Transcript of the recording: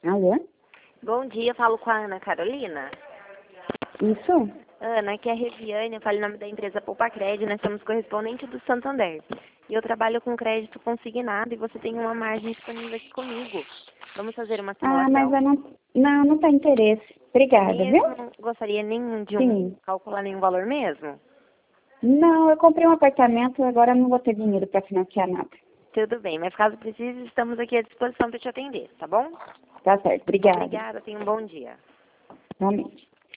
Alô? Bom dia, eu falo com a Ana Carolina. Isso? Ana, aqui é a Reviane, eu falo em nome da empresa Poupa Crédito, nós somos correspondente do Santander. E eu trabalho com crédito consignado e você tem uma margem disponível aqui comigo. Vamos fazer uma Ah, mas simulação? eu não tem interesse. Obrigada, viu? Não gostaria nem de Sim. calcular nenhum valor mesmo? Não, eu comprei um apartamento, agora não vou ter dinheiro para financiar nada. Tudo bem, mas caso precise, estamos aqui à disposição para te atender, tá bom? Tá certo, obrigada. Obrigada, tenha um bom dia. Realmente.